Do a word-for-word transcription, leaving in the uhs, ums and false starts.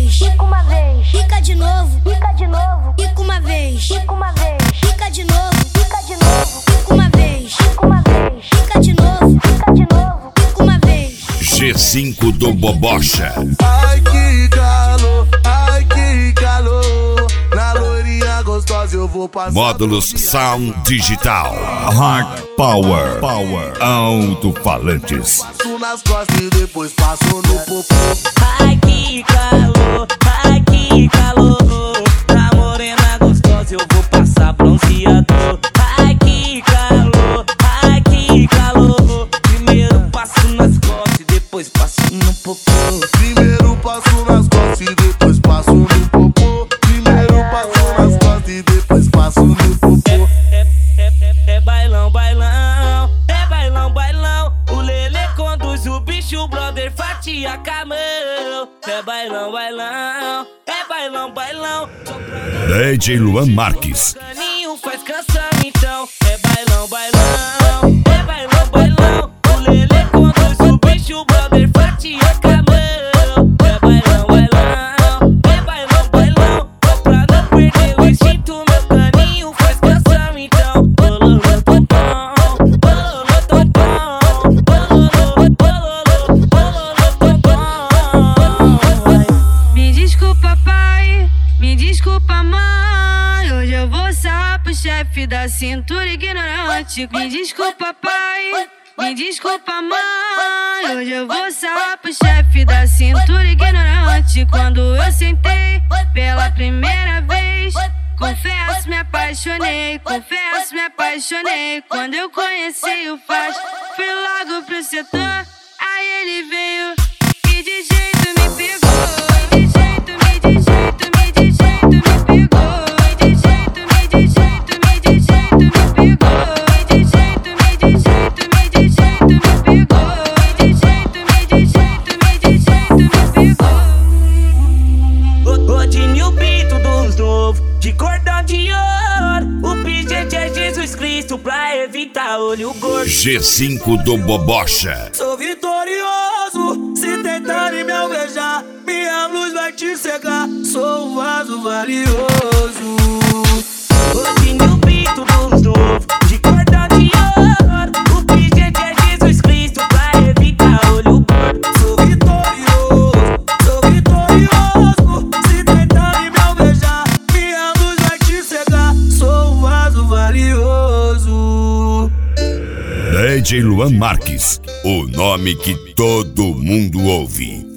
vez, quica uma vez, quica de novo, quica de novo, quica uma vez, quica uma vez, quica de novo, quica de novo, quica uma vez, quica uma vez, quica de novo, quica de novo, quica uma vez. G cinco do Bobocha. Ai que calor, ai que calor. Na loirinha gostosa eu vou passar. Módulos Sound Digital. Hard Power. Power. Alto-falantes. Passo nas costas e depois passo no popô. Ai que calor, ai que calor. Na morena gostosa eu vou passar bronzeador. Ai que calor, ai que calor. Primeiro passo nas costas e depois passo no popô. Primeiro passo nas costas e depois passo no popô. Primeiro passo nas costas e depois passo no popô. É, é, é, é bailão, bailão, é bailão, bailão. O Lelê conduz o bicho, o brother fatia com a mão. É bailão, bailão, é bailão, bailão. D J Luan Marques. Caninho faz canção então. É bailão, bailão, é bailão, bailão. O Lelê conduz o bicho, o brother fatia com a mão. É bailão, bailão, é bailão, bailão. Pra não perder o instinto, meu caninho faz canção então. Bololô, tompom, bololô, tompom, bololô, bololô, bololô, tompom. Me desculpa, pai, me desculpa, mãe. Hoje eu vou sarrar pro chefe da cintura ignorante. Me desculpa, pai, me desculpa, mãe. Hoje eu vou sarrar pro chefe da cintura ignorante. Quando eu sentei pela primeira vez, confesso, me apaixonei, confesso, me apaixonei. Quando eu conheci o Faz, fui logo pro setor. Aí ele veio e de jeito me pegou. E de jeito, me de jeito, me de jeito me pegou. E de jeito, me de jeito, me de jeito me pegou. E de jeito, me de jeito, me de jeito me pegou. E de jeito, me de jeito, me de jeito me pegou. Godinho Pinto dos novos, de cordão de ouro. O pingente é Jesus Cristo pra evitar olho gordo. G cinco do Bobocha. Sou vitorioso, se tentarem me alvejar, minha luz vai te cegar. Sou um vaso valioso. Godinho Pinto dos novos, de cordão de ouro. O pingente é Jesus Cristo pra evitar olho gordo. Sou vitorioso, sou vitorioso. Se tentarem me alvejar, minha luz vai te cegar. Sou um vaso valioso. D J Luan Marques. O nome que todo mundo ouve.